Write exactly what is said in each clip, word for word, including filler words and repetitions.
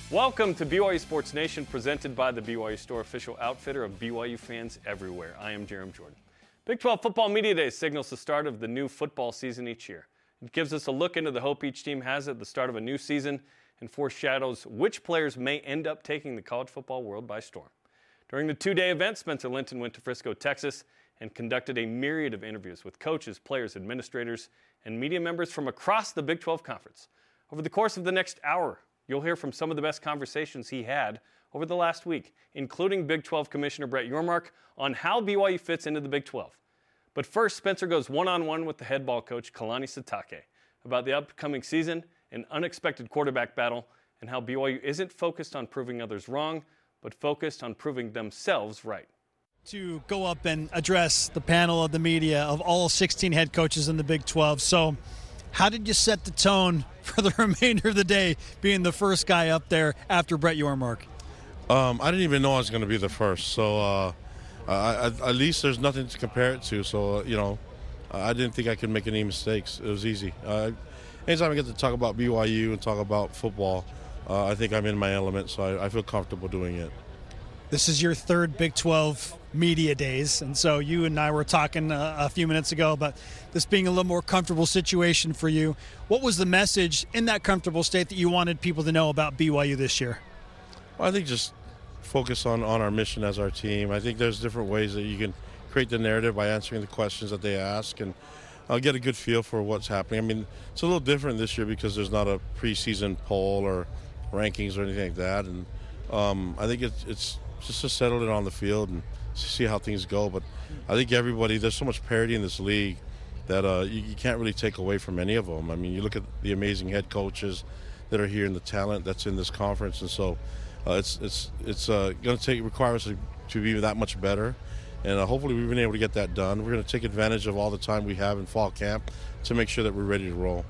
Welcome to B Y U Sports Nation, presented by the B Y U Store, official outfitter of B Y U fans everywhere. I am Jeremy Jordan. Big twelve Football Media Day signals the start of the new football season each year. It gives us a look into the hope each team has at the start of a new season and foreshadows which players may end up taking the college football world by storm. During the two-day event, Spencer Linton went to Frisco, Texas, and conducted a myriad of interviews with coaches, players, administrators, and media members from across the Big twelve Conference. Over the course of the next hour, you'll hear from some of the best conversations he had over the last week, including Big twelve Commissioner Brett Yormark on how B Y U fits into the Big twelve. But first, Spencer goes one-on-one with the head ball coach, Kalani Sitake, about the upcoming season, an unexpected quarterback battle, and how B Y U isn't focused on proving others wrong, but focused on proving themselves right. To go up and address the panel of the media of all sixteen head coaches in the Big twelve. So how did you set the tone for the remainder of the day, being the first guy up there after Brett Yormark? Um, I didn't even know I was going to be the first. So uh, I, I, at least there's nothing to compare it to. So, uh, you know, I didn't think I could make any mistakes. It was easy. Uh, anytime I get to talk about B Y U and talk about football, uh, I think I'm in my element, so I, I feel comfortable doing it. This is your third Big twelve media days, and so you and I were talking uh, a few minutes ago about this being a little more comfortable situation for you. What was the message in that comfortable state that you wanted people to know about B Y U this year? Well, I think just focus on, on our mission as our team. I think there's different ways that you can create the narrative by answering the questions that they ask, and I'll get a good feel for what's happening. I mean, it's a little different this year because there's not a preseason poll or rankings or anything like that, and um, I think it's, it's just to settle it on the field and see how things go. But I think everybody, there's so much parity in this league that uh, you, you can't really take away from any of them. I mean, you look at the amazing head coaches that are here and the talent that's in this conference, and so uh, it's it's it's uh, going to take require us to, to be that much better. And uh, hopefully we've been able to get that done. We're going to take advantage of all the time we have in fall camp to make sure that we're ready to roll.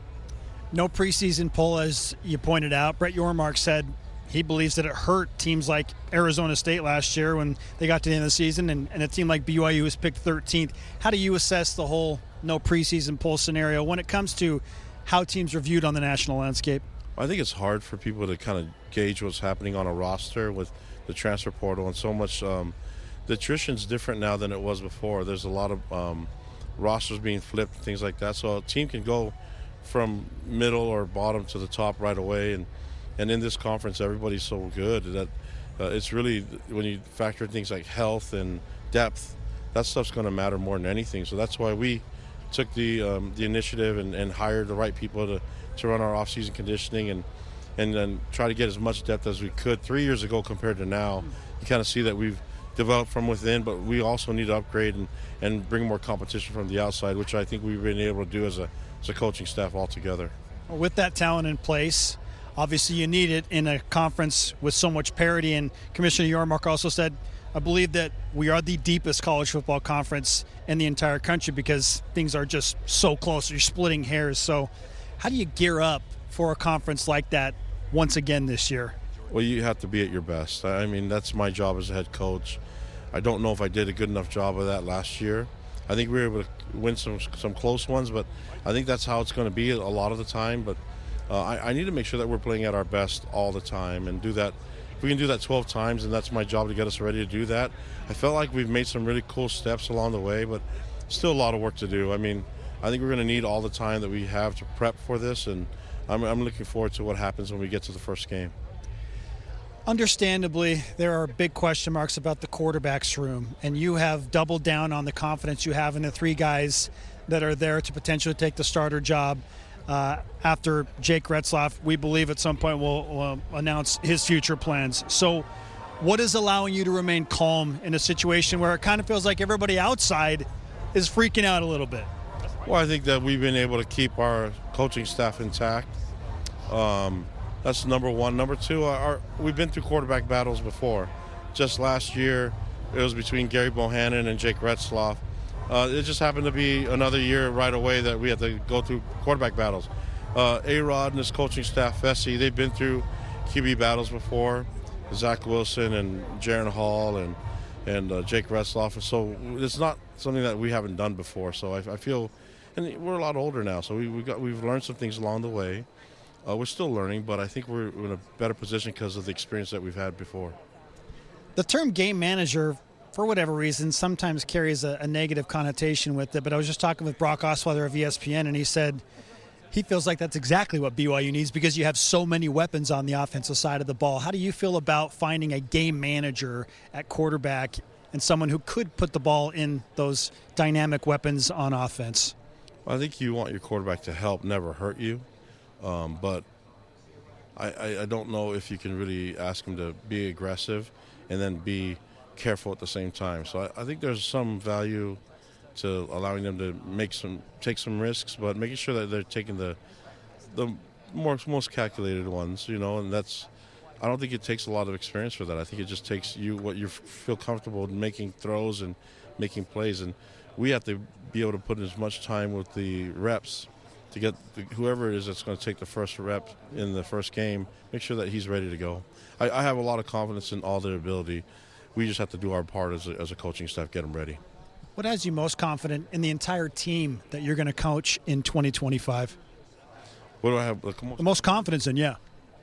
No preseason poll, as you pointed out. Brett Yormark said he believes that it hurt teams like Arizona State last year when they got to the end of the season, and, and a team like B Y U was picked thirteenth. How do you assess the whole no preseason poll scenario when it comes to how teams are viewed on the national landscape? I think it's hard for people to kind of gauge what's happening on a roster with the transfer portal and so much. Um, the attrition's different now than it was before. There's a lot of um, rosters being flipped, things like that. So a team can go from middle or bottom to the top right away, and And in this conference, everybody's so good that uh, it's really, when you factor in things like health and depth, that stuff's going to matter more than anything. So that's why we took the um, the initiative and, and hired the right people to, to run our off-season conditioning and and then try to get as much depth as we could. Three years ago compared to now, you kind of see that we've developed from within, but we also need to upgrade and, and bring more competition from the outside, which I think we've been able to do as a, as a coaching staff altogether. With that talent in place, obviously you need it in a conference with so much parity, and Commissioner Yormark also said, I believe that we are the deepest college football conference in the entire country because things are just so close. You're splitting hairs. So how do you gear up for a conference like that once again this year? Well, you have to be at your best. I mean, that's my job as a head coach. I don't know if I did a good enough job of that last year. I think we were able to win some some close ones, but I think that's how it's going to be a lot of the time. But Uh, I, I need to make sure that we're playing at our best all the time and do that. If we can do that twelve times, and that's my job to get us ready to do that. I felt like we've made some really cool steps along the way, but still a lot of work to do. I mean, I think we're going to need all the time that we have to prep for this, and I'm, I'm looking forward to what happens when we get to the first game. Understandably, there are big question marks about the quarterback's room, and you have doubled down on the confidence you have in the three guys that are there to potentially take the starter job. Uh, after Jake Retzlaff, we believe at some point will will announce his future plans. So what is allowing you to remain calm in a situation where it kind of feels like everybody outside is freaking out a little bit? Well, I think that we've been able to keep our coaching staff intact. Um, that's number one. Number two, our, we've been through quarterback battles before. Just last year, it was between Gary Bohannon and Jake Retzlaff. Uh, it just happened to be another year right away that we had to go through quarterback battles. Uh, A-Rod and his coaching staff, Fessy, they've been through Q B battles before. Zach Wilson and Jaron Hall and and uh, Jake Retzlaff. So it's not something that we haven't done before. So I, I feel, and we're a lot older now, so we we got we've learned some things along the way. Uh, we're still learning, but I think we're in a better position because of the experience that we've had before. The term game manager, for whatever reason, sometimes carries a, a negative connotation with it, but I was just talking with Brock Osweiler of E S P N, and he said he feels like that's exactly what B Y U needs because you have so many weapons on the offensive side of the ball. How do you feel about finding a game manager at quarterback and someone who could put the ball in those dynamic weapons on offense? Well, I think you want your quarterback to help, never hurt you. Um, but I, I, I don't know if you can really ask him to be aggressive and then be careful at the same time. So I, I think there's some value to allowing them to make some take some risks, but making sure that they're taking the the more, most calculated ones, you know. And that's I don't think it takes a lot of experience for that. I think it just takes you what you feel comfortable in making throws and making plays, and we have to be able to put in as much time with the reps to get the, whoever it is that's going to take the first rep in the first game, make sure that he's ready to go. I, I have a lot of confidence in all their ability. We just have to do our part as a, as a coaching staff, get them ready. What has you most confident in the entire team that you're going to coach in twenty twenty-five? What do I have? Like, the most confidence in, yeah.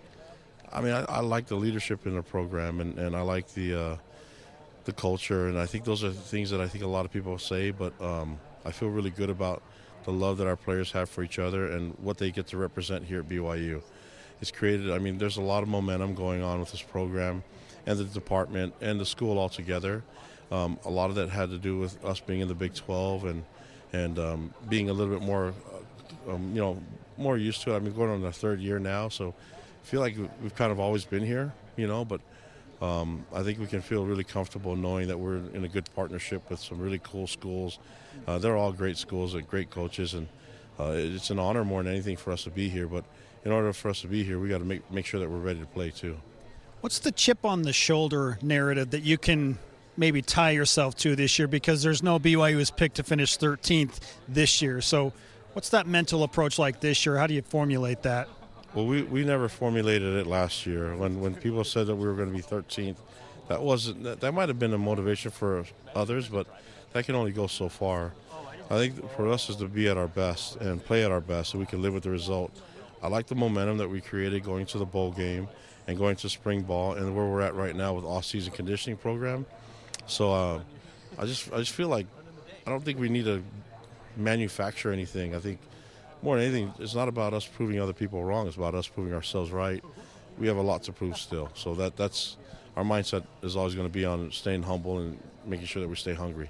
I mean, I, I like the leadership in the program, and, and I like the uh, the culture, and I think those are things that I think a lot of people say, but um, I feel really good about the love that our players have for each other and what they get to represent here at B Y U. It's created, I mean, there's a lot of momentum going on with this program and the department and the school altogether. Um, a lot of that had to do with us being in the Big twelve and and um, being a little bit more, uh, um, you know, more used to it. I mean, going on the third year now, so I feel like we've kind of always been here, you know, but um, I think we can feel really comfortable knowing that we're in a good partnership with some really cool schools. Uh, they're all great schools and great coaches, and uh, it's an honor more than anything for us to be here. But in order for us to be here, we got to make make sure that we're ready to play too. What's the chip on the shoulder narrative that you can maybe tie yourself to this year? Because there's no B Y U is picked to finish thirteenth this year. So what's that mental approach like this year? How do you formulate that? Well, we, we never formulated it last year. When when people said that we were going to be thirteenth, that wasn't that, that might have been a motivation for others, but that can only go so far. I think for us is to be at our best and play at our best so we can live with the result. I like the momentum that we created going to the bowl game and going to spring ball and where we're at right now with off-season conditioning program. So uh, I just I just feel like I don't think we need to manufacture anything. I think more than anything, it's not about us proving other people wrong. It's about us proving ourselves right. We have a lot to prove still. So that that's our mindset is always going to be on staying humble and making sure that we stay hungry.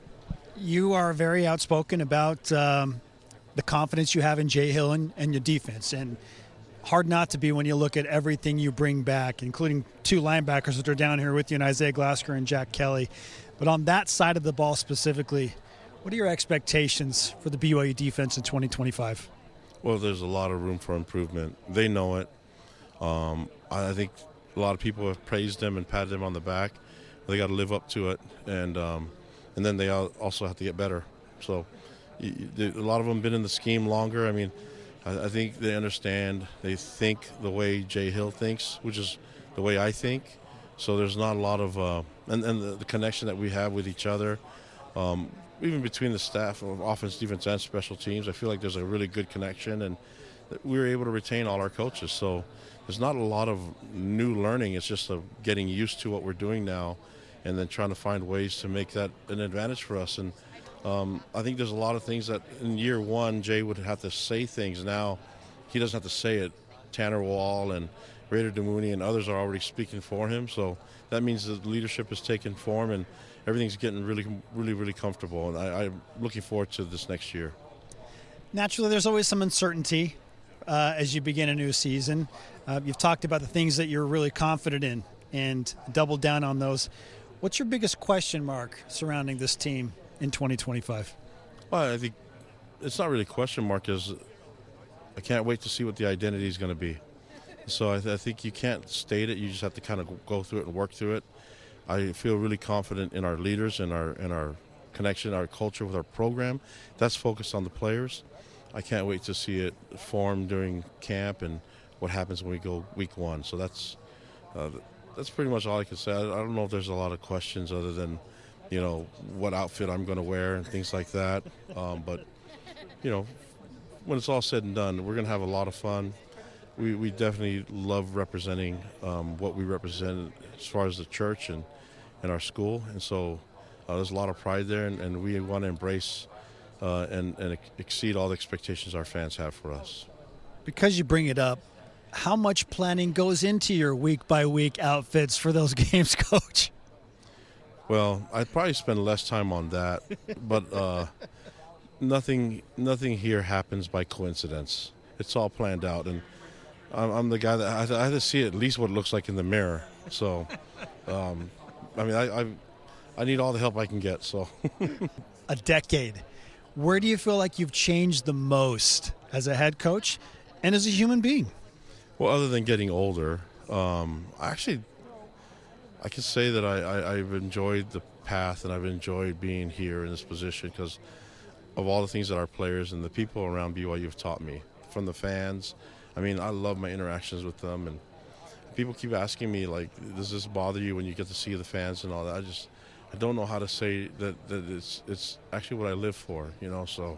You are very outspoken about um, the confidence you have in Jay Hill and, and your defense, and hard not to be when you look at everything you bring back, including two linebackers that are down here with you, and Isaiah Glasgow and Jack Kelly. But on that side of the ball specifically, what are your expectations for the B Y U defense in twenty twenty-five? Well, there's a lot of room for improvement. They know it. Um, I think a lot of people have praised them and patted them on the back. They got to live up to it, and um, and then they also have to get better. So you, you, a lot of them have been in the scheme longer. I mean, I, I think they understand. They think the way Jay Hill thinks, which is the way I think. So there's not a lot of uh, and, and the, the connection that we have with each other. Um, even between the staff of offense, defense, and special teams, I feel like there's a really good connection, and we were able to retain all our coaches. So there's not a lot of new learning. It's just a getting used to what we're doing now and then trying to find ways to make that an advantage for us. And um, I think there's a lot of things that in year one, Jay would have to say things. Now he doesn't have to say it. Tanner Wall and Raider Demooney and others are already speaking for him. So that means the leadership is taking form, and everything's getting really, really, really comfortable, and I, I'm looking forward to this next year. Naturally, there's always some uncertainty uh, as you begin a new season. Uh, you've talked about the things that you're really confident in and doubled down on those. What's your biggest question mark surrounding this team in twenty twenty-five? Well, I think it's not really a question mark. Is I can't wait to see what the identity is going to be. So I, th- I think you can't state it. You just have to kind of go through it and work through it. I feel really confident in our leaders and our and our connection, our culture with our program. That's focused on the players. I can't wait to see it form during camp and what happens when we go week one. So that's uh, that's pretty much all I can say. I, I don't know if there's a lot of questions other than, you know, what outfit I'm going to wear and things like that. Um, but, you know, when it's all said and done, we're going to have a lot of fun. we, we definitely love representing um, what we represent as far as the church and, and our school. And so uh, there's a lot of pride there, and, and we want to embrace uh, and, and exceed all the expectations our fans have for us. Because you bring it up, how much planning goes into your week-by-week outfits for those games, Coach? Well, I'd probably spend less time on that, but uh, nothing nothing here happens by coincidence. It's all planned out, and I'm, I'm the guy that I have, to, I have to see at least what it looks like in the mirror. So, um, I mean, I, I I need all the help I can get. So, a decade. Where do you feel like you've changed the most as a head coach and as a human being? Well, other than getting older, um, I actually. I can say that I, I, I've enjoyed the path, and I've enjoyed being here in this position because of all the things that our players and the people around B Y U have taught me. From the fans, I mean, I love my interactions with them, and people keep asking me, like, does this bother you when you get to see the fans and all that? I just, I don't know how to say that, that it's, it's actually what I live for, you know, so.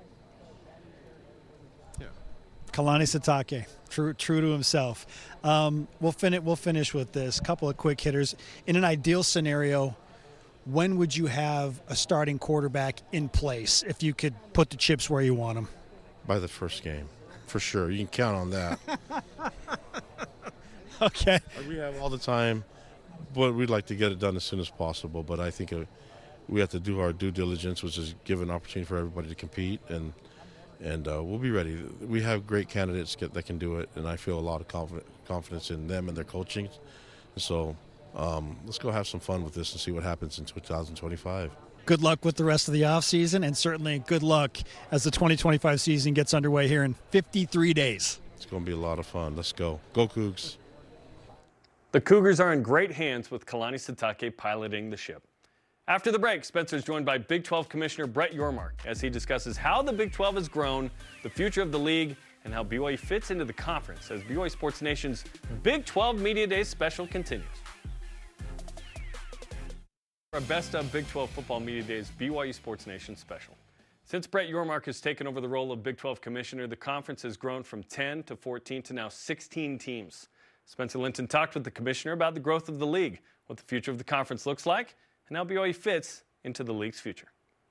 Kalani Sitake, true true to himself. Um, we'll, fin- we'll finish with this. Couple of quick hitters. In an ideal scenario, when would you have a starting quarterback in place if you could put the chips where you want them? By the first game, for sure. You can count on that. Okay. We have all the time, but we'd like to get it done as soon as possible. But I think uh, we have to do our due diligence, which is give an opportunity for everybody to compete, and And uh, we'll be ready. We have great candidates get, that can do it, and I feel a lot of confidence, confidence in them and their coaching. So um, let's go have some fun with this and see what happens in two thousand twenty-five. Good luck with the rest of the offseason, and certainly good luck as the twenty twenty-five season gets underway here in fifty-three days. It's going to be a lot of fun. Let's go. Go Cougs. The Cougars are in great hands with Kalani Sitake piloting the ship. After the break, Spencer is joined by Big twelve Commissioner Brett Yormark as he discusses how the Big twelve has grown, the future of the league, and how B Y U fits into the conference as B Y U Sports Nation's Big twelve Media Days special continues. Our best of Big twelve Football Media Days B Y U Sports Nation special. Since Brett Yormark has taken over the role of Big twelve Commissioner, the conference has grown from ten to fourteen to now sixteen teams. Spencer Linton talked with the Commissioner about the growth of the league, what the future of the conference looks like, and how B Y U fits into the league's future.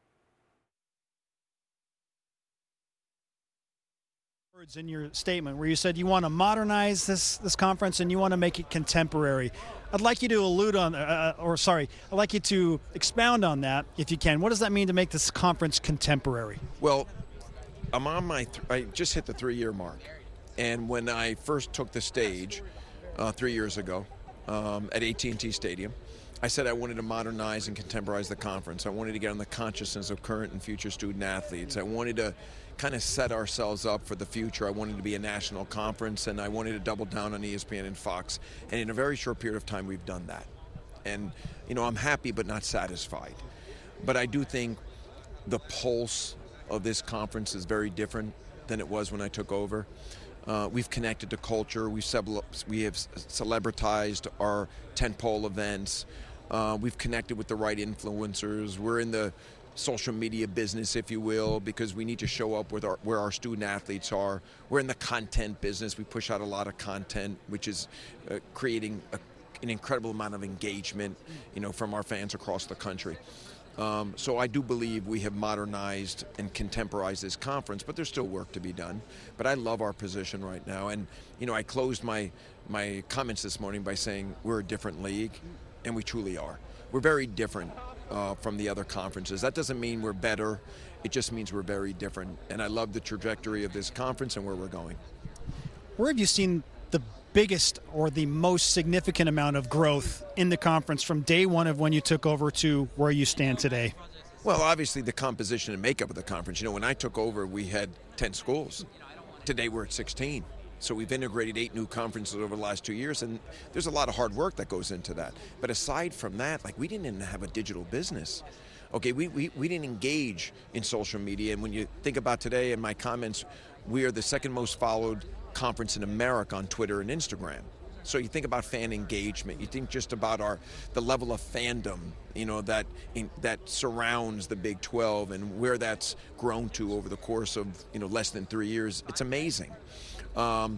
Words in your statement where you said you want to modernize this this conference and you want to make it contemporary. I'd like you to allude on, uh, or sorry, I'd like you to expound on that if you can. What does that mean to make this conference contemporary? Well, I'm on my, th- I just hit the three-year mark, and when I first took the stage uh, three years ago um, at A T and T Stadium, I said I wanted to modernize and contemporize the conference. I wanted to get on the consciousness of current and future student athletes. I wanted to kind of set ourselves up for the future. I wanted to be a national conference, and I wanted to double down on E S P N and Fox. And in a very short period of time, we've done that. And, you know, I'm happy but not satisfied. But I do think the pulse of this conference is very different than it was when I took over. Uh, we've connected to culture. We've we have celebritized our tentpole events. Uh, we've connected with the right influencers. We're in the social media business, if you will, because we need to show up with our, where our student athletes are. We're in the content business. We push out a lot of content, which is uh, creating a, an incredible amount of engagement, you know, from our fans across the country. Um, so I do believe we have modernized and contemporized this conference, but there's still work to be done. But I love our position right now. And, you know, I closed my, my comments this morning by saying we're a different league, and we truly are. We're very different uh, from the other conferences. That doesn't mean we're better. It just means we're very different. And I love the trajectory of this conference and where we're going. Where have you seen the biggest or the most significant amount of growth in the conference from day one of when you took over to where you stand today? Well, obviously the composition and makeup of the conference. You know, when I took over, we had ten schools. Today we're at sixteen. So we've integrated eight new conferences over the last two years, and there's a lot of hard work that goes into that. But aside from that, like, we didn't even have a digital business. Okay, we, we, we didn't engage in social media. And when you think about today in my comments, we are the second most followed conference in America on Twitter and Instagram. So you think about fan engagement, you think just about our the level of fandom, you know, that in, that surrounds the Big twelve and where that's grown to over the course of, you know, less than three years. It's amazing. Um,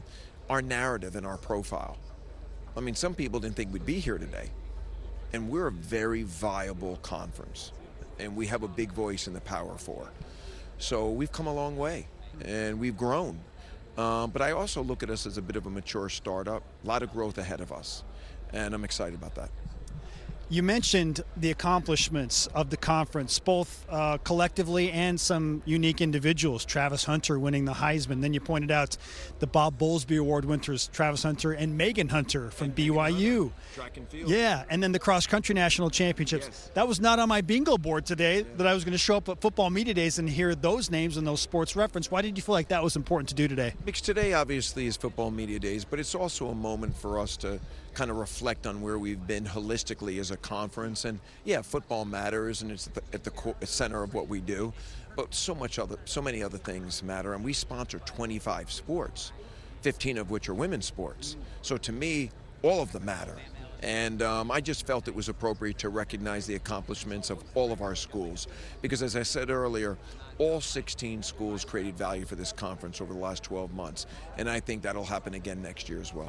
our narrative and our profile. I mean, some people didn't think we'd be here today. And we're a very viable conference. And we have a big voice in the Power Four. So we've come a long way, and we've grown. Um, but I also look at us as a bit of a mature startup, a lot of growth ahead of us. And I'm excited about that. You mentioned the accomplishments of the conference, both uh, collectively and some unique individuals. Travis Hunter winning the Heisman. Then you pointed out the Bob Bowlesby Award winners, Travis Hunter and Megan Hunter from B Y U. Track and field. Yeah, and then the cross country national championships. Yes. That was not on my bingo board today, yeah. that I was going to show up at football media days and hear those names and those sports reference. Why did you feel like that was important to do today? Because today obviously is football media days, but it's also a moment for us to kind of reflect on where we've been holistically as a conference. And yeah, football matters, and it's at the, at the core, center of what we do. But so much other, so many other things matter. And we sponsor twenty-five sports, fifteen of which are women's sports. So to me, all of them matter. And um, I just felt it was appropriate to recognize the accomplishments of all of our schools. Because as I said earlier, all sixteen schools created value for this conference over the last twelve months. And I think that'll happen again next year as well.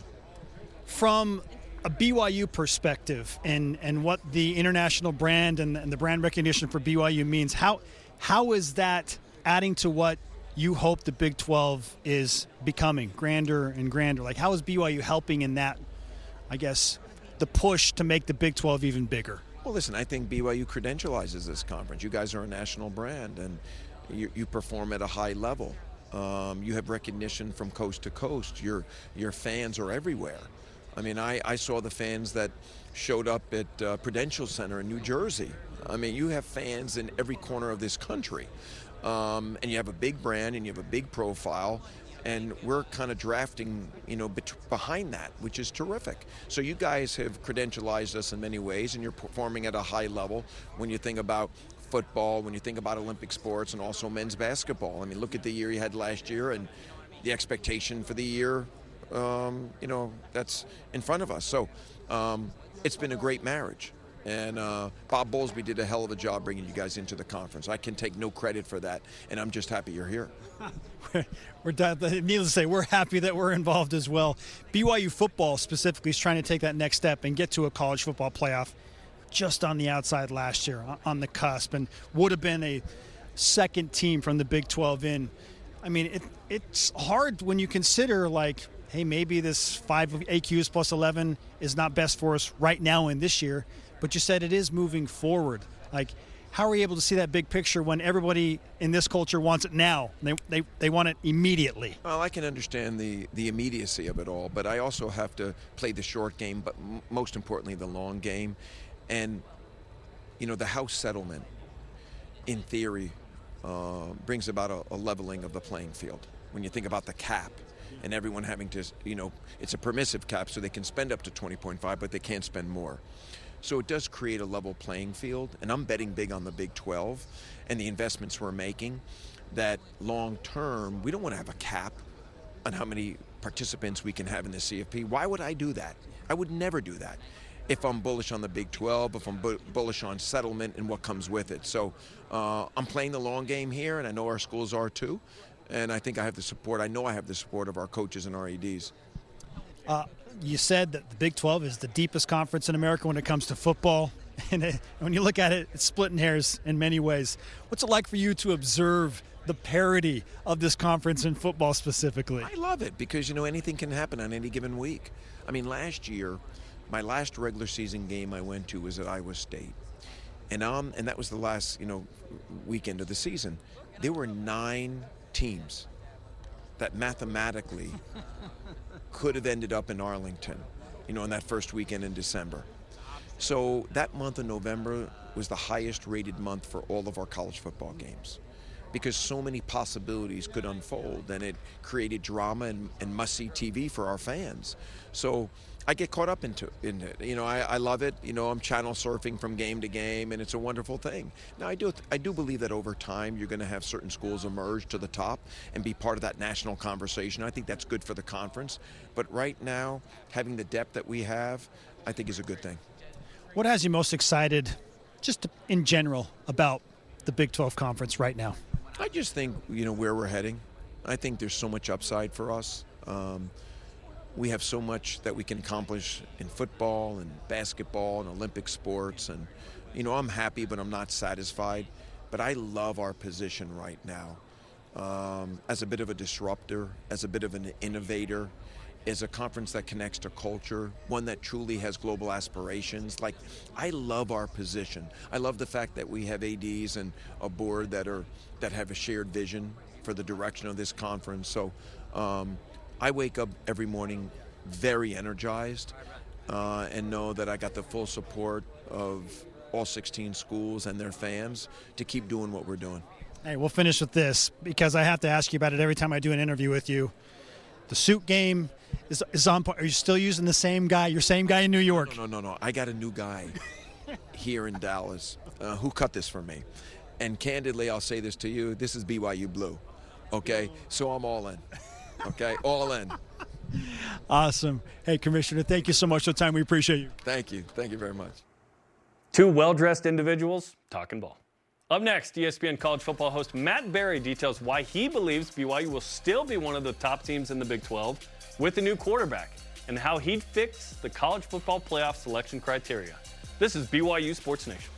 From a B Y U perspective and, and what the international brand and, and the brand recognition for B Y U means, how how is that adding to what you hope the Big twelve is becoming, grander and grander? Like, how is B Y U helping in that, I guess, the push to make the Big twelve even bigger? Well, listen, I think B Y U credentializes this conference. You guys are a national brand, and you, you perform at a high level. Um, you have recognition from coast to coast. Your your fans are everywhere. I mean, I, I saw the fans that showed up at uh, Prudential Center in New Jersey. I mean, you have fans in every corner of this country. Um, and you have a big brand and you have a big profile. And we're kind of drafting, you know, bet- behind that, which is terrific. So you guys have credentialized us in many ways, and you're performing at a high level when you think about football, when you think about Olympic sports, and also men's basketball. I mean, look at the year you had last year and the expectation for the year. Um, you know, that's in front of us. So um, it's been a great marriage. And uh, Bob Bowlesby did a hell of a job bringing you guys into the conference. I can take no credit for that, and I'm just happy you're here. we're needless to say, we're happy that we're involved as well. B Y U football specifically is trying to take that next step and get to a college football playoff just on the outside last year, on the cusp, and would have been a second team from the Big twelve in. I mean, it, it's hard when you consider, like, hey, maybe this five A Qs plus eleven is not best for us right now in this year, but you said it is moving forward. Like, how are you able to see that big picture when everybody in this culture wants it now? They they, they want it immediately. Well, I can understand the, the immediacy of it all, but I also have to play the short game, but m- most importantly, the long game. And, you know, the House settlement, in theory, uh, brings about a, a leveling of the playing field. When you think about the cap, and everyone having to, you know, it's a permissive cap, so they can spend up to twenty point five, but they can't spend more. So it does create a level playing field, and I'm betting big on the Big twelve and the investments we're making, that long term, we don't want to have a cap on how many participants we can have in the C F P. Why would I do that? I would never do that. If I'm bullish on the Big twelve, if I'm bu- bullish on settlement and what comes with it. So uh, I'm playing the long game here, and I know our schools are too. And I think I have the support. I know I have the support of our coaches and our A Ds. Uh, you said that the Big twelve is the deepest conference in America when it comes to football. And it, when you look at it, it's splitting hairs in many ways. What's it like for you to observe the parity of this conference in football specifically? I love it because, you know, anything can happen on any given week. I mean, last year, my last regular season game I went to was at Iowa State. And um, and that was the last, you know, weekend of the season. There were nine teams that mathematically could have ended up in Arlington, you know, in that first weekend in December. So that month of November was the highest rated month for all of our college football games because so many possibilities could unfold, and it created drama and, and must-see T V for our fans. So I get caught up into, into it. You know, I, I love it. You know, I'm channel surfing from game to game, and it's a wonderful thing. Now, I do I do believe that over time you're going to have certain schools emerge to the top and be part of that national conversation. I think that's good for the conference. But right now, having the depth that we have, I think is a good thing. What has you most excited, just in general, about the Big twelve conference right now? I just think, you know, where we're heading. I think there's so much upside for us. Um, we have so much that we can accomplish in football and basketball and Olympic sports. And, you know, I'm happy, but I'm not satisfied. But I love our position right now um, as a bit of a disruptor, as a bit of an innovator, as a conference that connects to culture, one that truly has global aspirations. Like, I love our position. I love the fact that we have A Ds and a board that are that have a shared vision for the direction of this conference. So um, I wake up every morning very energized uh, and know that I got the full support of all sixteen schools and their fans to keep doing what we're doing. Hey, we'll finish with this because I have to ask you about it every time I do an interview with you. The suit game is, is on point. Are you still using the same guy, your same guy in New York? No, no, no, no. I got a new guy here in Dallas uh, who cut this for me. And candidly, I'll say this to you. This is B Y U Blue, okay? So I'm all in, okay? All in. Awesome. Hey, Commissioner, thank you so much for the time. We appreciate you. Thank you. Thank you very much. Two well-dressed individuals talking ball. Up next, E S P N college football host Matt Berry details why he believes B Y U will still be one of the top teams in the Big twelve with a new quarterback and how he'd fix the college football playoff selection criteria. This is B Y U Sports Nation.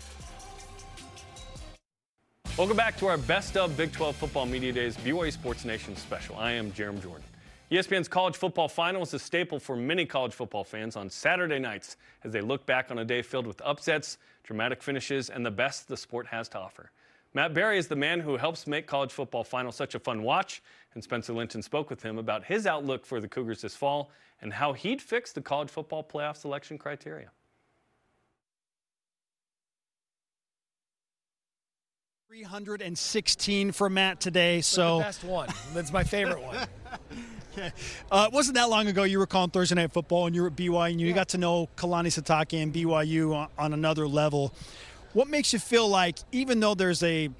Welcome back to our Best of Big twelve Football Media Days B Y U Sports Nation special. I am Jerem Jordan. E S P N's college football final is a staple for many college football fans on Saturday nights as they look back on a day filled with upsets, dramatic finishes, and the best the sport has to offer. Matt Berry is the man who helps make college football final such a fun watch, and Spencer Linton spoke with him about his outlook for the Cougars this fall and how he'd fix the college football playoff selection criteria. three hundred sixteen for Matt today. So the best one. That's my favorite one. Okay. Uh, it wasn't that long ago you were calling Thursday Night Football and you were at B Y U. And you yeah. got to know Kalani Sitake and B Y U on, on another level. What makes you feel like, even though there's a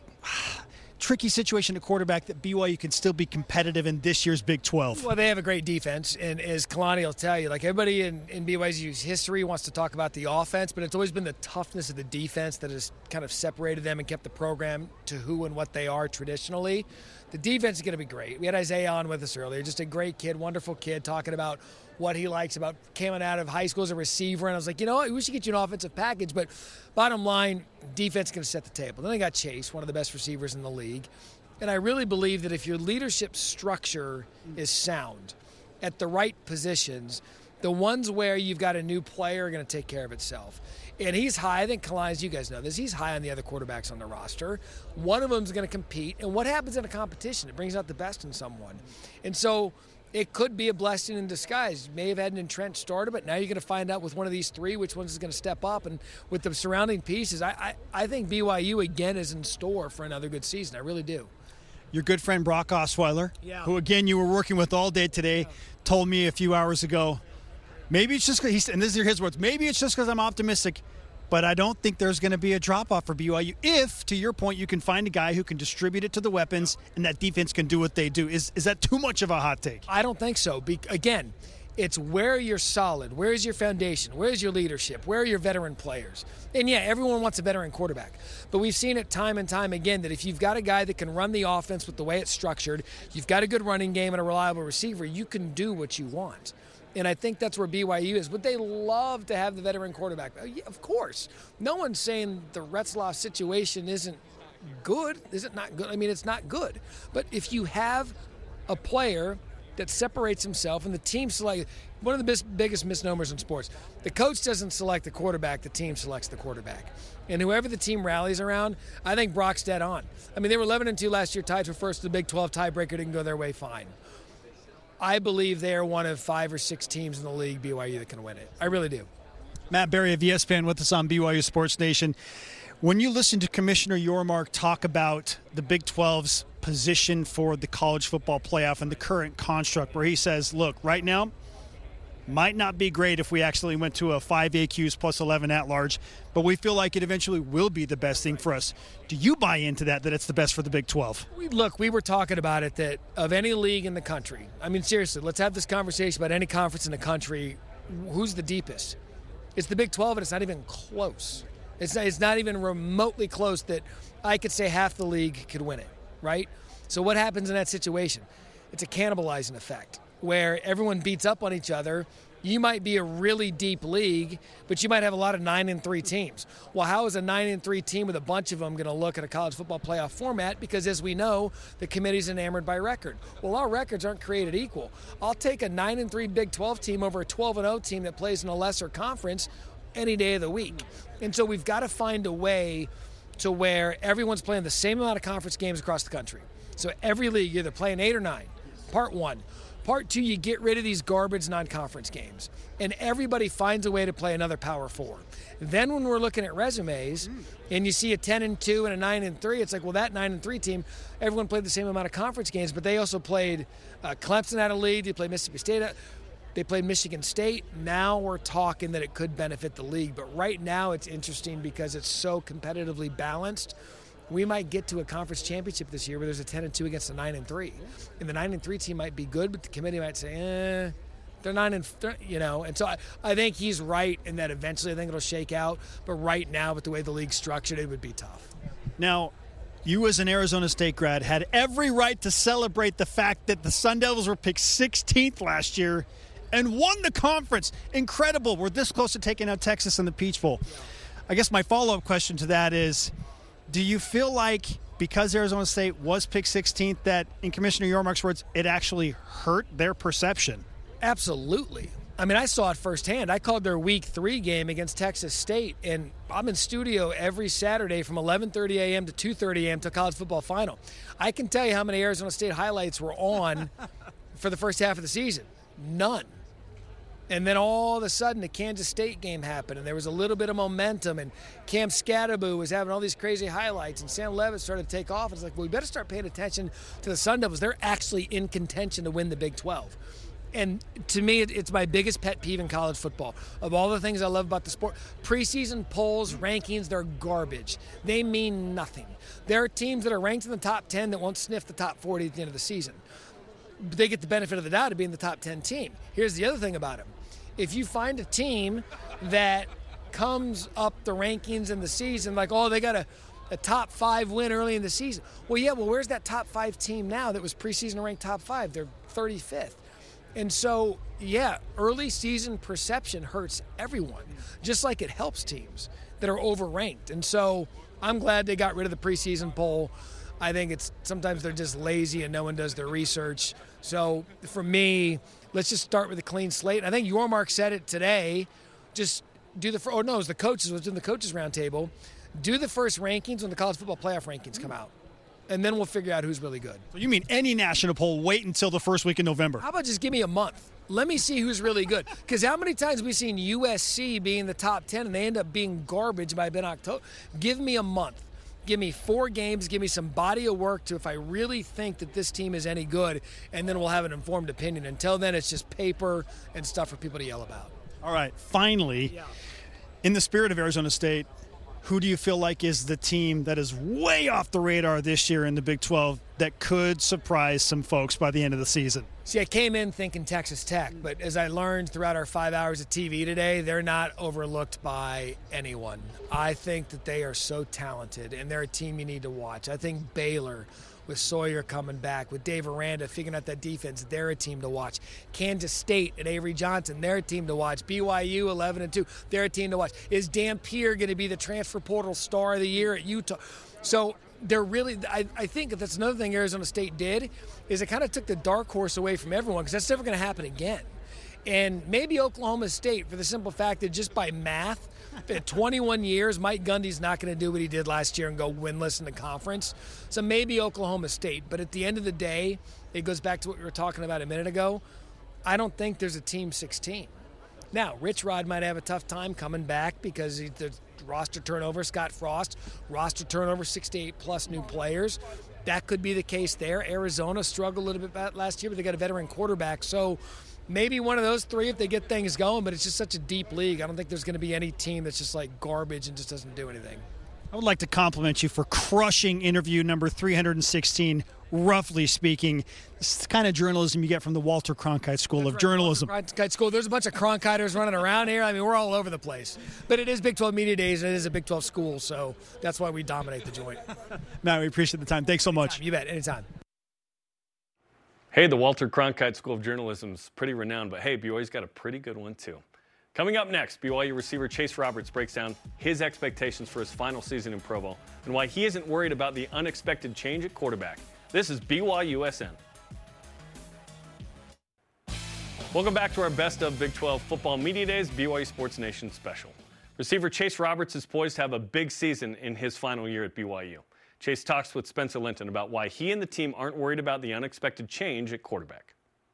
tricky situation at quarterback, that B Y U can still be competitive in this year's Big twelve? Well, they have a great defense, and as Kalani will tell you, like everybody in, in B Y U's history wants to talk about the offense, but it's always been the toughness of the defense that has kind of separated them and kept the program to who and what they are traditionally. The defense is going to be great. We had Isaiah on with us earlier, just a great kid, wonderful kid, talking about what he likes about coming out of high school as a receiver. And I was like, you know what, we should get you an offensive package. But bottom line, defense is going to set the table. Then they got Chase, one of the best receivers in the league. And I really believe that if your leadership structure is sound at the right positions, the ones where you've got a new player are going to take care of itself. And he's high. I think Kalani, you guys know this, he's high on the other quarterbacks on the roster. One of them is going to compete. And what happens in a competition? It brings out the best in someone. And so it could be a blessing in disguise. You may have had an entrenched starter, but now you're going to find out with one of these three which one's going to step up. And with the surrounding pieces, I, I, I think B Y U, again, is in store for another good season. I really do. Your good friend Brock Osweiler, yeah. who, again, you were working with all day today, yeah. told me a few hours ago, maybe it's just because, and this are his words, maybe it's just because I'm optimistic, but I don't think there's going to be a drop-off for B Y U if, to your point, you can find a guy who can distribute it to the weapons and that defense can do what they do. Is is that too much of a hot take? I don't think so. Be- again, it's where you're solid. Where is your foundation? Where is your leadership? Where are your veteran players? And, yeah, everyone wants a veteran quarterback. But we've seen it time and time again that if you've got a guy that can run the offense with the way it's structured, you've got a good running game and a reliable receiver, you can do what you want. And I think that's where B Y U is. Would they love to have the veteran quarterback? Yeah, of course. No one's saying the Retzlaff situation isn't good. Is it not good? I mean, it's not good. But if you have a player that separates himself and the team select, one of the bis- biggest misnomers in sports, the coach doesn't select the quarterback, the team selects the quarterback. And whoever the team rallies around, I think Brock's dead on. I mean, they were eleven and two last year, tied for first in the Big twelve tiebreaker, didn't go their way, fine. I believe they are one of five or six teams in the league, B Y U, that can win it. I really do. Matt Berry of E S P N with us on B Y U Sports Nation. When you listen to Commissioner Yormark talk about the Big twelve's position for the college football playoff and the current construct, where he says, look, right now, might not be great if we actually went to a five A Qs plus eleven at-large, but we feel like it eventually will be the best thing for us. Do you buy into that, that it's the best for the Big twelve? We, look, we were talking about it, that of any league in the country, I mean, seriously, let's have this conversation about any conference in the country. Who's the deepest? It's the Big twelve, and it's not even close. It's not, it's not even remotely close that I could say half the league could win it, right? So what happens in that situation? It's a cannibalizing effect. where everyone beats up on each other. You might be a really deep league, but you might have a lot of nine and three teams. Well, how is a nine and three team with a bunch of them going to look at a college football playoff format? Because as we know, the committee's enamored by record. Well, our records aren't created equal. I'll take a nine and three Big twelve team over a twelve and oh team that plays in a lesser conference any day of the week. And so we've got to find a way to where everyone's playing the same amount of conference games across the country. So every league, you're either playing eight or nine. Part one. Part two, you get rid of these garbage non-conference games, and everybody finds a way to play another Power Four. Then when we're looking at resumes, and you see a ten and two and a nine and three, it's like, well, that nine and three team, everyone played the same amount of conference games, but they also played uh, Clemson out of league, they played Mississippi State, out, they played Michigan State. Now we're talking that it could benefit the league, but right now it's interesting because it's so competitively balanced. We might get to a conference championship this year where there's a ten and two against a nine and three, and the nine and three team might be good, but the committee might say, eh, they're nine and th-, you know. And so I, I think he's right in that eventually I think it'll shake out. But right now, with the way the league's structured, it would be tough. Now, you as an Arizona State grad had every right to celebrate the fact that the Sun Devils were picked sixteenth last year and won the conference. Incredible. We're this close to taking out Texas in the Peach Bowl. I guess my follow-up question to that is, do you feel like because Arizona State was picked sixteenth that, in Commissioner Yormark's words, it actually hurt their perception? Absolutely. I mean, I saw it firsthand. I called their week three game against Texas State, and I'm in studio every Saturday from eleven thirty a.m. to two thirty a.m. to college football final. I can tell you how many Arizona State highlights were on for the first half of the season. None. And then all of a sudden, the Kansas State game happened, and there was a little bit of momentum, and Cam Scatteraboo was having all these crazy highlights, and Sam Levitt started to take off. It's like, well, we better start paying attention to the Sun Devils. They're actually in contention to win the Big twelve. And to me, it's my biggest pet peeve in college football. Of all the things I love about the sport, preseason polls, rankings, they're garbage. They mean nothing. There are teams that are ranked in the top ten that won't sniff the top forty at the end of the season. They get the benefit of the doubt of being the top ten team. Here's the other thing about them. If you find a team that comes up the rankings in the season, like, oh, they got a, a top five win early in the season. Well, yeah, well, where's that top five team now that was preseason ranked top five? They're thirty-fifth. And so, yeah, early season perception hurts everyone, just like it helps teams that are overranked. And so I'm glad they got rid of the preseason poll. I think it's sometimes they're just lazy and no one does their research. So for me, let's just start with a clean slate. I think Yormark said it today. Just do the – oh, no, it was the coaches. It was in the coaches roundtable. Do the first rankings when the college football playoff rankings come out, and then we'll figure out who's really good. So you mean any national poll, wait until the first week in November? How about just give me a month? Let me see who's really good. Because how many times have we seen U S C be in the top ten and they end up being garbage by mid-October? Give me a month. Give me four games. Give me some body of work to if I really think that this team is any good, and then we'll have an informed opinion. Until then, it's just paper and stuff for people to yell about. All right, finally, yeah. In the spirit of Arizona State, who do you feel like is the team that is way off the radar this year in the Big twelve that could surprise some folks by the end of the season? See, I came in thinking Texas Tech, but as I learned throughout our five hours of T V today, they're not overlooked by anyone. I think that they are so talented, and they're a team you need to watch. I think Baylor, with Sawyer coming back, with Dave Aranda figuring out that defense, they're a team to watch. Kansas State and Avery Johnson, they're a team to watch. B Y U eleven and two, they're a team to watch. Is Dampier going to be the transfer portal star of the year at Utah? So they're really, I, I think that's another thing Arizona State did, is it kind of took the dark horse away from everyone, because that's never going to happen again. And maybe Oklahoma State, for the simple fact that just by math, at twenty-one years, Mike Gundy's not going to do what he did last year and go winless in the conference. So maybe Oklahoma State. But at the end of the day, it goes back to what we were talking about a minute ago. I don't think there's a Team sixteen. Now, Rich Rod might have a tough time coming back because he, the roster turnover, Scott Frost, roster turnover, sixty-eight plus new players. That could be the case there. Arizona struggled a little bit last year, but they got a veteran quarterback. So maybe one of those three if they get things going, but it's just such a deep league. I don't think there's going to be any team that's just like garbage and just doesn't do anything. I would like to compliment you for crushing interview number three hundred sixteen, roughly speaking. This is the kind of journalism you get from the Walter Cronkite School That's of right, Journalism. Walter Cronkite School. There's a bunch of Cronkiters running around here. I mean, we're all over the place. But it is Big twelve Media Days, and it is a Big twelve school, so that's why we dominate the joint. Matt, we appreciate the time. Thanks so much. Anytime. You bet. Anytime. Hey, the Walter Cronkite School of Journalism is pretty renowned, but hey, B Y U's got a pretty good one too. Coming up next, B Y U receiver Chase Roberts breaks down his expectations for his final season in Provo and why he isn't worried about the unexpected change at quarterback. This is B Y U S N. Welcome back to our Best of Big twelve Football Media Days B Y U Sports Nation special. Receiver Chase Roberts is poised to have a big season in his final year at B Y U. Chase talks with Spencer Linton about why he and the team aren't worried about the unexpected change at quarterback.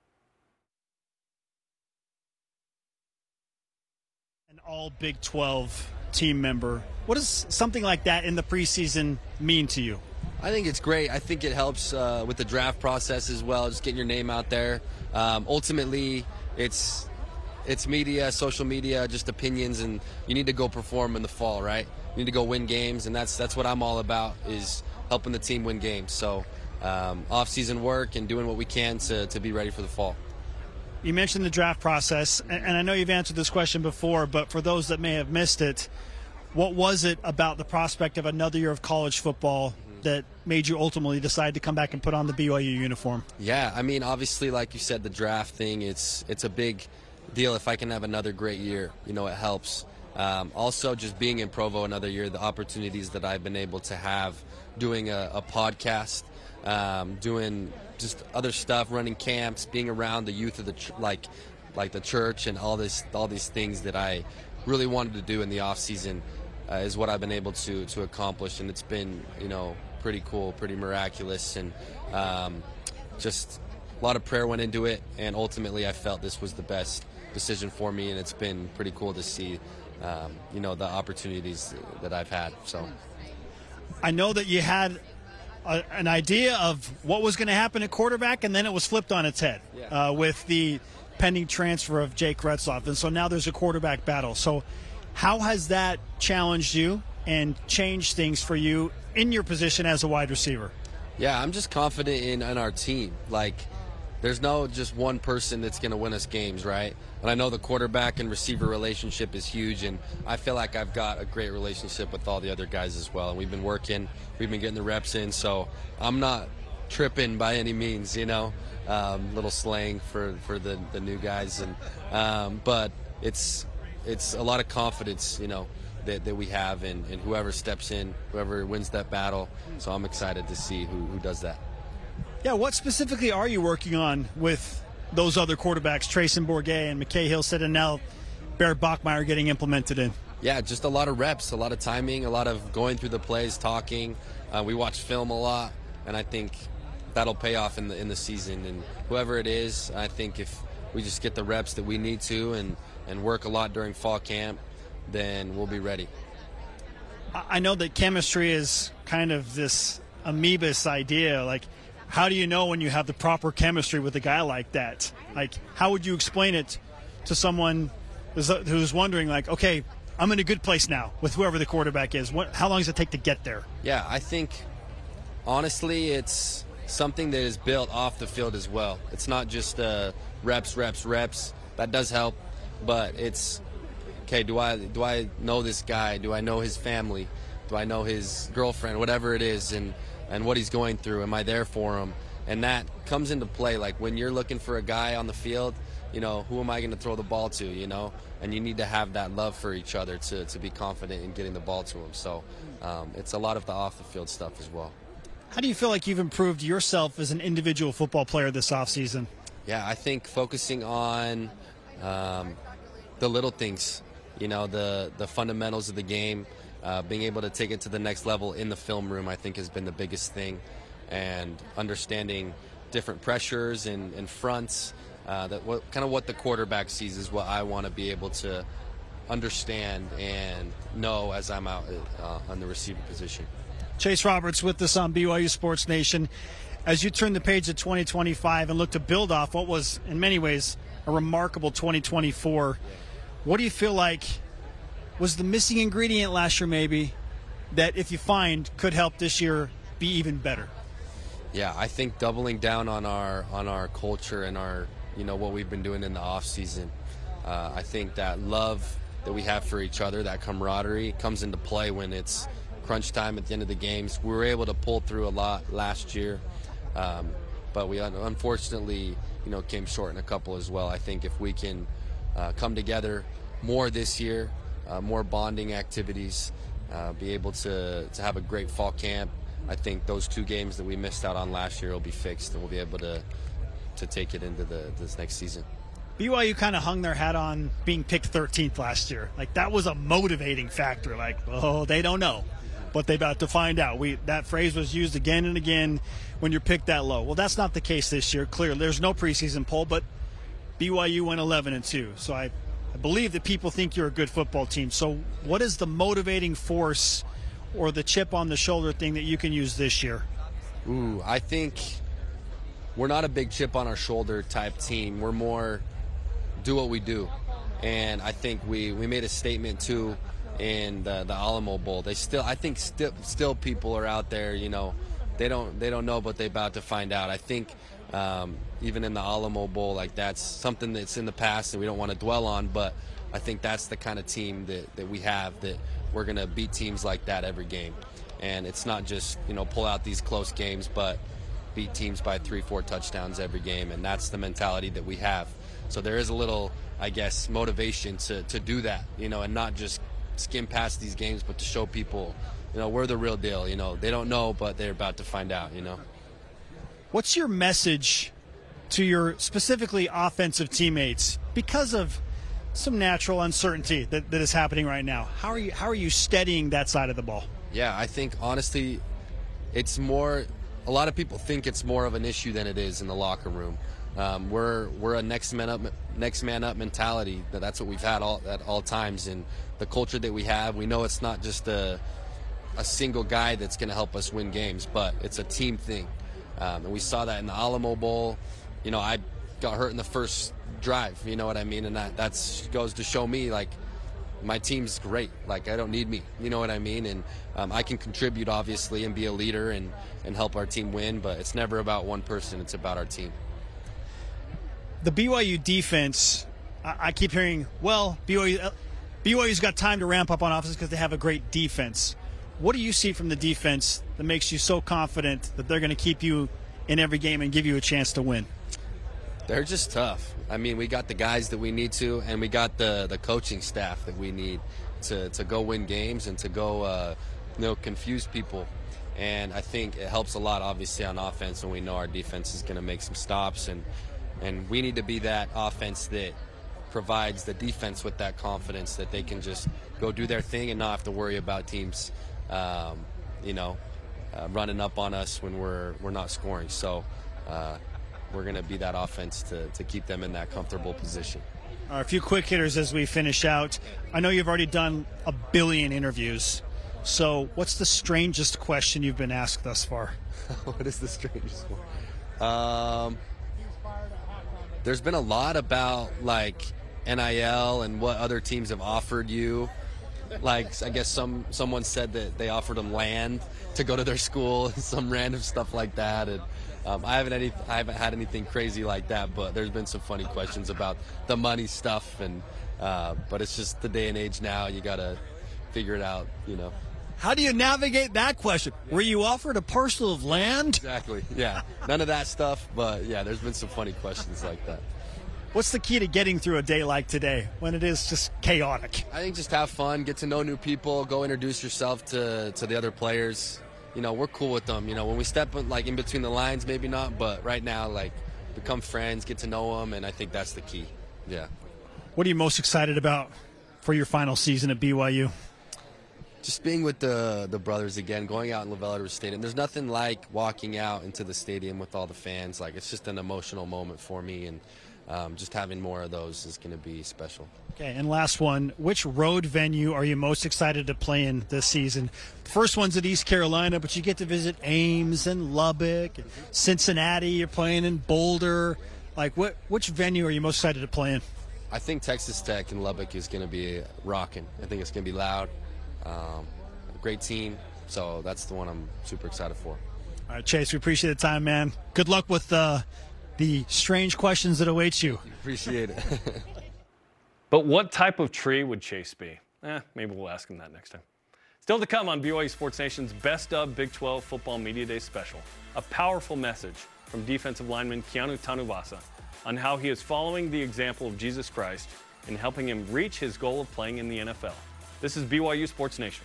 An all Big twelve team member. What does something like that in the preseason mean to you? I think it's great. I think it helps uh, with the draft process as well, just getting your name out there. Um, ultimately, it's it's media, social media, just opinions, and you need to go perform in the fall, right? You need to go win games, and that's that's what I'm all about, is helping the team win games. So um, off-season work and doing what we can to, to be ready for the fall. You mentioned the draft process, and I know you've answered this question before, but for those that may have missed it, what was it about the prospect of another year of college football that made you ultimately decide to come back and put on the B Y U uniform? Yeah, I mean, obviously, like you said, the draft thing, it's it's a big deal. If I can have another great year, you know, it helps. Um, also, just being in Provo another year, the opportunities that I've been able to have doing a, a podcast, um, doing just other stuff, running camps, being around the youth of the ch- like like the church and all this all these things that I really wanted to do in the off season uh, is what I've been able to to accomplish, and it's been, you know, pretty cool, pretty miraculous, and um, just a lot of prayer went into it, and ultimately I felt this was the best decision for me, and it's been pretty cool to see um, you know, the opportunities that I've had. So I know that you had a, an idea of what was going to happen at quarterback, and then it was flipped on its head yeah. uh, with the pending transfer of Jake Retzloff, and so now there's a quarterback battle. So how has that challenged you and changed things for you in your position as a wide receiver? Yeah, I'm just confident in, in our team. Like, there's no just one person that's going to win us games, right? And I know the quarterback and receiver relationship is huge, and I feel like I've got a great relationship with all the other guys as well. And we've been working, we've been getting the reps in, so I'm not tripping by any means, you know. Um, little slang for, for the, the new guys, and um, but it's it's a lot of confidence, you know, that, that we have in, in whoever steps in, whoever wins that battle. So I'm excited to see who, who does that. Yeah, what specifically are you working on with those other quarterbacks, Trayson Bourget and McKay Hillstead, and now Barrett Bachmeier getting implemented in? Yeah, just a lot of reps, a lot of timing, a lot of going through the plays, talking. Uh, we watch film a lot, and I think that'll pay off in the in the season. And whoever it is, I think if we just get the reps that we need to and, and work a lot during fall camp, then we'll be ready. I know that chemistry is kind of this amoebus idea. Like, how do you know when you have the proper chemistry with a guy like that? Like, how would you explain it to someone who's, who's wondering, like, okay, I'm in a good place now with whoever the quarterback is. What, how long does it take to get there? Yeah, I think, honestly, it's something that is built off the field as well. It's not just uh, reps, reps, reps. That does help, but it's, okay, do I do I know this guy? Do I know his family? Do I know his girlfriend? Whatever it is, and, and what he's going through. Am I there for him? And that comes into play. Like, when you're looking for a guy on the field, you know, who am I going to throw the ball to, you know? And you need to have that love for each other to, to be confident in getting the ball to him. So um, it's a lot of the off-the-field stuff as well. How do you feel like you've improved yourself as an individual football player this offseason? Yeah, I think focusing on um, the little things, you know, the, the fundamentals of the game, uh, being able to take it to the next level in the film room, I think has been the biggest thing. And understanding different pressures and, and fronts, uh, that what kind of what the quarterback sees is what I want to be able to understand and know as I'm out uh, on the receiver position. Chase Roberts with us on B Y U Sports Nation. As you turn the page to twenty twenty-five and look to build off what was, in many ways, a remarkable twenty twenty-four, what do you feel like was the missing ingredient last year, maybe, that if you find could help this year be even better? Yeah, I think doubling down on our on our culture and our, you know, what we've been doing in the off season. Uh, I think that love that we have for each other, that camaraderie, comes into play when it's crunch time at the end of the games. We were able to pull through a lot last year. Um, but we un- unfortunately, you know, came short in a couple as well. I think if we can uh, come together more this year, uh, more bonding activities, uh, be able to, to have a great fall camp, I think those two games that we missed out on last year will be fixed, and we'll be able to to take it into the this next season. B Y U kind of hung their hat on being picked thirteenth last year. Like, that was a motivating factor. Like, oh, they don't know, but they're about to find out. We that phrase was used again and again when you're picked that low. Well, that's not the case this year. Clearly, there's no preseason poll, but B Y U went eleven and two. So I, I believe that people think you're a good football team. So what is the motivating force or the chip on the shoulder thing that you can use this year? Ooh, I think we're not a big chip on our shoulder type team. We're more do what we do. And I think we, we made a statement too in the, the Alamo Bowl. They still, I think still, still people are out there, you know, they don't, they don't know, but they're about to find out. I think um, even in the Alamo Bowl, like, that's something that's in the past and we don't want to dwell on, but I think that's the kind of team that, that we have, that we're going to beat teams like that every game. And it's not just, you know, pull out these close games, but beat teams by three, four touchdowns every game. And that's the mentality that we have. So there is a little, I guess, motivation to, to do that, you know, and not just skim past these games, but to show people, you know, we're the real deal. You know, they don't know, but they're about to find out, you know. What's your message to your specifically offensive teammates because of some natural uncertainty that, that is happening right now? How are you how are you steadying that side of the ball? Yeah, I think honestly it's more, a lot of people think it's more of an issue than it is in the locker room. Um, we're we're a next man up next man up mentality. That's what we've had all at all times, and the culture that we have, we know it's not just a a single guy that's going to help us win games, but it's a team thing. Um, and we saw that in the Alamo Bowl. You know, I got hurt in the first drive, you know what I mean? And that that's goes to show me, like, my team's great. Like, I don't need me, you know what I mean? And um, I can contribute, obviously, and be a leader and, and help our team win, but it's never about one person. It's about our team. The B Y U defense, I, I keep hearing, well, B Y U, B Y U's got time to ramp up on offense because they have a great defense. What do you see from the defense that makes you so confident that they're going to keep you in every game and give you a chance to win? They're just tough. I mean, we got the guys that we need to, and we got the, the coaching staff that we need to, to go win games and to go, uh, you know, confuse people. And I think it helps a lot, obviously, on offense when we know our defense is going to make some stops. And, and we need to be that offense that provides the defense with that confidence that they can just go do their thing and not have to worry about teams, um, you know, uh, running up on us when we're, we're not scoring. So, uh, we're going to be that offense to, to keep them in that comfortable position. All right, a few quick hitters as we finish out. I know you've already done a billion interviews. So what's the strangest question you've been asked thus far? What is the strangest one? Um, there's been a lot about, like, N I L and what other teams have offered you. Like, I guess some someone said that they offered them land to go to their school, some random stuff like that. And Um, I haven't any, I haven't had anything crazy like that, but there's been some funny questions about the money stuff, and uh, but it's just the day and age now. You gotta figure it out, you know. How do you navigate that question? Were you offered a parcel of land? Exactly. Yeah. None of that stuff, but yeah, there's been some funny questions like that. What's the key to getting through a day like today when it is just chaotic? I think just have fun, get to know new people, go introduce yourself to to the other players. You know, we're cool with them. You know, when we step in, like, in between the lines, maybe not, but right now, like, become friends, get to know them, and I think that's the key. Yeah. What are you most excited about for your final season at B Y U? Just being with the the brothers again, going out in LaVell Edwards Stadium. There's nothing like walking out into the stadium with all the fans. Like, it's just an emotional moment for me, and um, just having more of those is going to be special. Okay, and last one, which road venue are you most excited to play in this season? The first one's at East Carolina, but you get to visit Ames and Lubbock, and Cincinnati, you're playing in Boulder. Like, what which venue are you most excited to play in? I think Texas Tech in Lubbock is going to be rocking. I think it's going to be loud. Um, great team, so that's the one I'm super excited for. All right, Chase, we appreciate the time, man. Good luck with uh, the strange questions that await you. Appreciate it. But what type of tree would Chase be? Eh, maybe we'll ask him that next time. Still to come on B Y U Sports Nation's Best of Big twelve Football Media Day special. A powerful message from defensive lineman Keanu Tanuvasa on how he is following the example of Jesus Christ and helping him reach his goal of playing in the N F L. This is B Y U Sports Nation.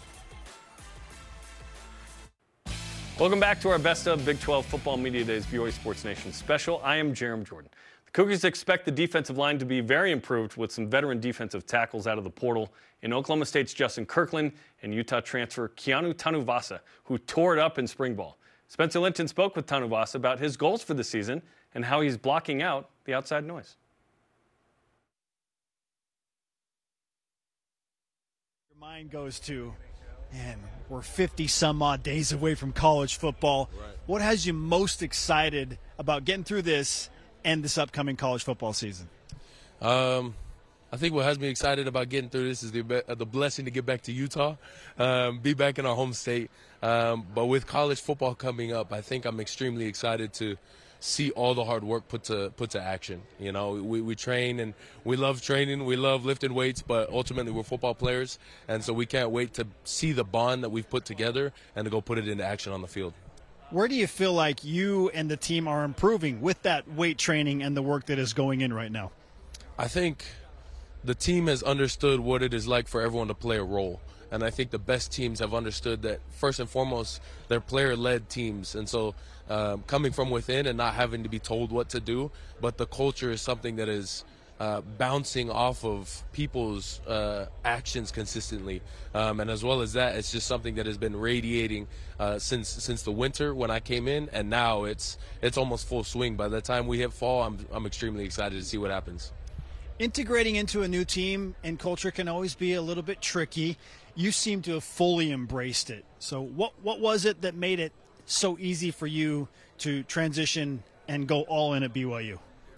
Welcome back to our Best of Big twelve Football Media Days B Y U Sports Nation special. I am Jerem Jordan. The Cougars expect the defensive line to be very improved with some veteran defensive tackles out of the portal in Oklahoma State's Justin Kirkland and Utah transfer Keanu Tanuvasa, who tore it up in spring ball. Spencer Linton spoke with Tanuvasa about his goals for the season and how he's blocking out the outside noise. Your mind goes to, man, we're fifty some odd days away from college football. Right. What has you most excited about getting through this and this upcoming college football season? Um, I think what has me excited about getting through this is the the blessing to get back to Utah, um, be back in our home state. Um, but with college football coming up, I think I'm extremely excited to see all the hard work put to put to action. You know, we, we train and we love training, we love lifting weights, but ultimately we're football players, and so we can't wait to see the bond that we've put together and to go put it into action on the field. Where do you feel like you and the team are improving with that weight training and the work that is going in right now? I think the team has understood what it is like for everyone to play a role. And I think the best teams have understood that, first and foremost, they're player-led teams. And so um, coming from within and not having to be told what to do, but the culture is something that is uh, bouncing off of people's uh, actions consistently. Um, and as well as that, it's just something that has been radiating uh, since since the winter when I came in, and now it's it's almost full swing. By the time we hit fall, I'm I'm extremely excited to see what happens. Integrating into a new team and culture can always be a little bit tricky. You seem to have fully embraced it. So what what was it that made it so easy for you to transition and go all in at B Y U?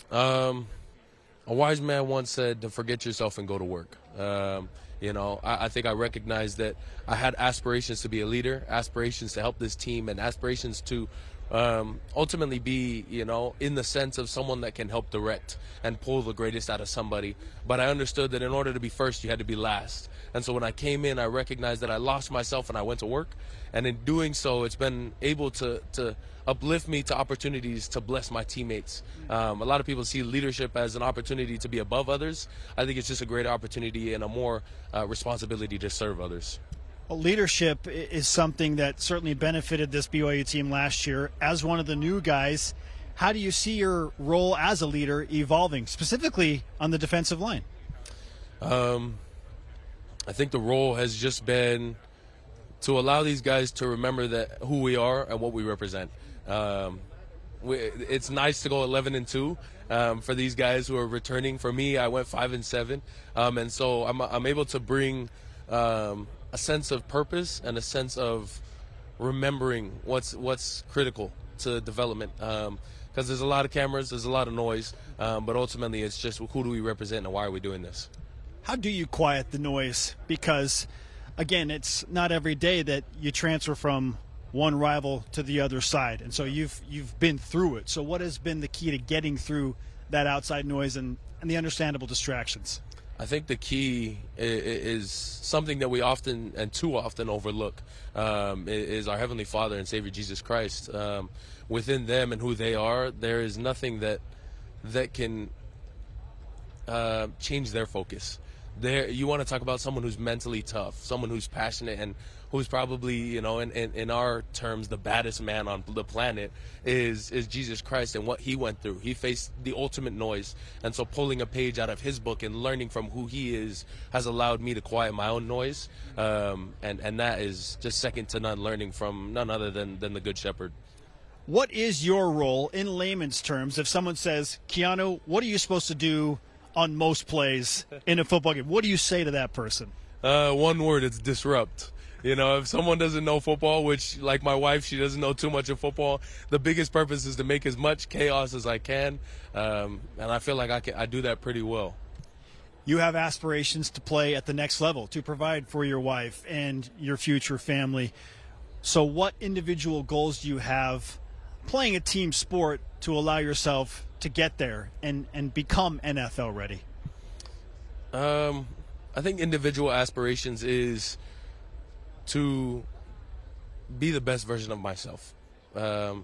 Um, a wise man once said to forget yourself and go to work. Um, you know, I, I think I recognized that I had aspirations to be a leader, aspirations to help this team, and aspirations to um, ultimately be, you know, in the sense of someone that can help direct and pull the greatest out of somebody. But I understood that in order to be first, you had to be last. And so when I came in, I recognized that I lost myself and I went to work. And in doing so, it's been able to, to uplift me to opportunities to bless my teammates. Um, a lot of people see leadership as an opportunity to be above others. I think it's just a great opportunity and a more uh, responsibility to serve others. Well, leadership is something that certainly benefited this B Y U team last year. As one of the new guys, how do you see your role as a leader evolving, specifically on the defensive line? Um, I think the role has just been to allow these guys to remember that who we are and what we represent. Um, we, it's nice to go eleven and two um, for these guys who are returning. For me, I went five and seven, um, and so I'm, I'm able to bring um, a sense of purpose and a sense of remembering what's what's critical to development. Um, because there's a lot of cameras, there's a lot of noise, um, but ultimately it's just who do we represent and why are we doing this? How do you quiet the noise? Because, again, it's not every day that you transfer from one rival to the other side, and so you've you've been through it. So what has been the key to getting through that outside noise and, and the understandable distractions? I think the key is something that we often and too often overlook, um, is our Heavenly Father and Savior Jesus Christ. Um, within them and who they are, there is nothing that that can uh, change their focus. There, you want to talk about someone who's mentally tough, someone who's passionate, and who's probably, you know, in, in, in our terms, the baddest man on the planet is is Jesus Christ and what he went through. He faced the ultimate noise. And so pulling a page out of his book and learning from who he is has allowed me to quiet my own noise. Um, and, and that is just second to none, learning from none other than, than the Good Shepherd. What is your role in layman's terms if someone says, Keanu, what are you supposed to do on most plays in a football game? What do you say to that person? Uh, one word, it's disrupt. You know, if someone doesn't know football, which, like my wife, she doesn't know too much of football, the biggest purpose is to make as much chaos as I can, um, and I feel like I, can, I do that pretty well. You have aspirations to play at the next level, to provide for your wife and your future family. So what individual goals do you have playing a team sport to allow yourself to get there and, and become N F L ready? Um, I think individual aspirations is to be the best version of myself. Um,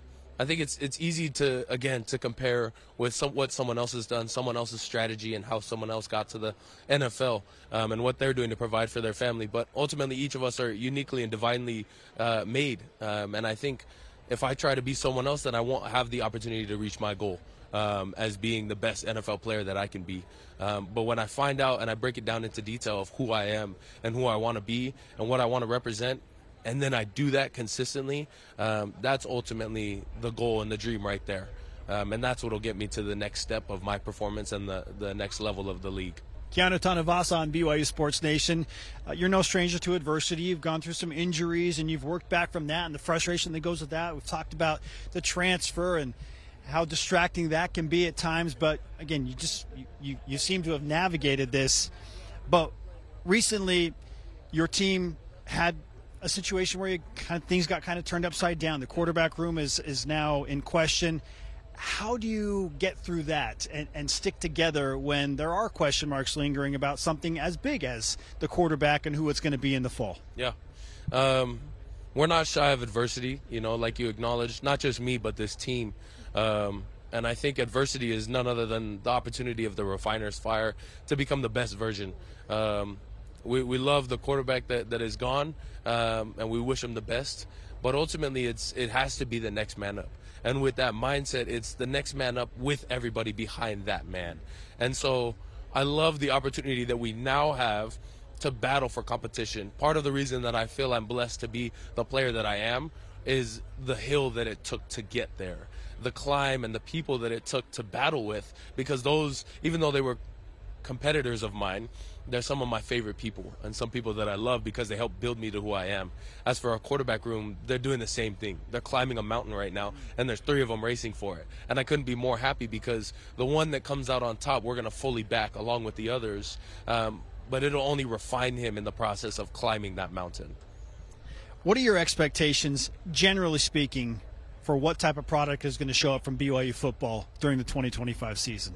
I think it's it's easy to, again, to compare with some, what someone else has done, someone else's strategy, and how someone else got to the N F L um, and what they're doing to provide for their family. But ultimately, each of us are uniquely and divinely uh, made. Um, and I think if I try to be someone else, then I won't have the opportunity to reach my goal um, as being the best N F L player that I can be. Um, but when I find out and I break it down into detail of who I am and who I want to be and what I want to represent, and then I do that consistently, um, that's ultimately the goal and the dream right there. Um, and that's what will get me to the next step of my performance and the, the next level of the league. Keanu Tanuvasa on B Y U Sports Nation. Uh, you're no stranger to adversity. You've gone through some injuries, and you've worked back from that and the frustration that goes with that. We've talked about the transfer and how distracting that can be at times. But, again, you just you, you, you seem to have navigated this. But recently your team had – a situation where you kind of, things got kind of turned upside down. The quarterback room is is now in question. How do you get through that and, and stick together when there are question marks lingering about something as big as the quarterback and who it's going to be in the fall? Yeah. Um, we're not shy of adversity, you know, like you acknowledged, not just me, but this team. Um, and I think adversity is none other than the opportunity of the refiner's fire to become the best version. Um, we, we love the quarterback that, that is gone. Um, and we wish him the best, but ultimately it's it has to be the next man up. And with that mindset, it's the next man up with everybody behind that man. And so I love the opportunity that we now have to battle for competition. Part of the reason that I feel I'm blessed to be the player that I am is the hill that it took to get there, the climb and the people that it took to battle with, because those, even though they were competitors of mine, they're some of my favorite people and some people that I love because they help build me to who I am. As for our quarterback room, they're doing the same thing. They're climbing a mountain right now, and there's three of them racing for it. And I couldn't be more happy because the one that comes out on top, we're going to fully back along with the others. Um, but it'll only refine him in the process of climbing that mountain. What are your expectations, generally speaking, for what type of product is going to show up from B Y U football during the twenty twenty-five season?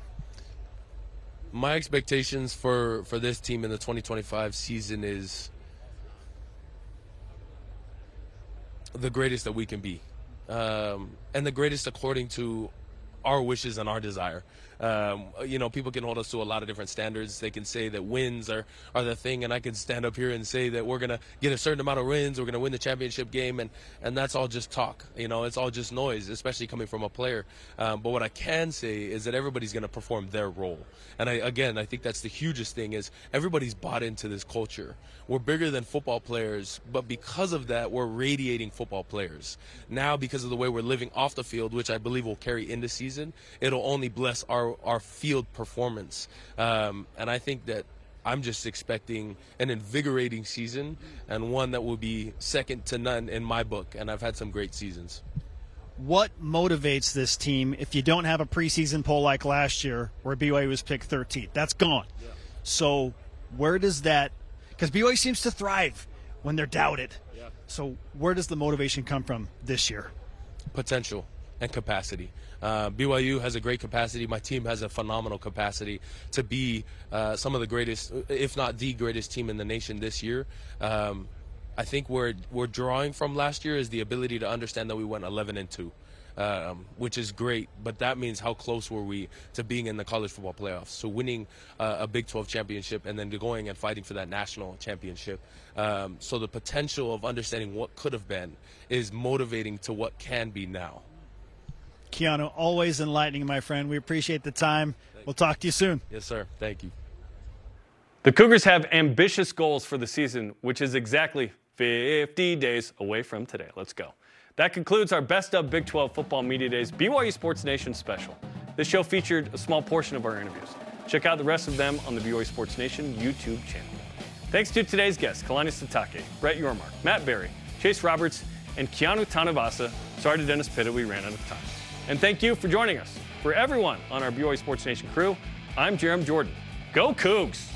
My expectations for, for this team in the twenty twenty-five season is the greatest that we can be, um, and the greatest according to our wishes and our desire. Um, you know, people can hold us to a lot of different standards. They can say that wins are, are the thing, and I can stand up here and say that we're going to get a certain amount of wins, we're going to win the championship game, and, and that's all just talk. You know, it's all just noise, especially coming from a player. Um, but what I can say is that everybody's going to perform their role. And, I, again, I think that's the hugest thing is everybody's bought into this culture. We're bigger than football players, but because of that, we're radiating football players. Now, because of the way we're living off the field, which I believe will carry into season, it'll only bless our our field performance. Um, and I think that I'm just expecting an invigorating season and one that will be second to none in my book. And I've had some great seasons. What motivates this team if you don't have a preseason poll like last year where B Y U was picked thirteenth? That's gone. Yeah. So where does that – because B Y U seems to thrive when they're doubted. Yeah. So where does the motivation come from this year? Potential and capacity. Uh, B Y U has a great capacity. My team has a phenomenal capacity to be uh, some of the greatest, if not the greatest team in the nation this year. Um, I think where we're drawing from last year is the ability to understand that we went eleven and two, um, which is great. But that means how close were we to being in the college football playoffs? So winning uh, a Big twelve championship and then going and fighting for that national championship. Um, so the potential of understanding what could have been is motivating to what can be now. Keanu, always enlightening, my friend. We appreciate the time. We'll talk to you soon. Yes, sir. Thank you. The Cougars have ambitious goals for the season, which is exactly fifty days away from today. Let's go. That concludes our Best of Big twelve Football Media Days B Y U Sports Nation special. This show featured a small portion of our interviews. Check out the rest of them on the B Y U Sports Nation YouTube channel. Thanks to today's guests, Kalani Sitake, Brett Yormark, Matt Berry, Chase Roberts, and Keanu Tanuvasa. Sorry to Dennis Pitta, we ran out of time. And thank you for joining us. For everyone on our B Y U Sports Nation crew, I'm Jerem Jordan. Go Cougs!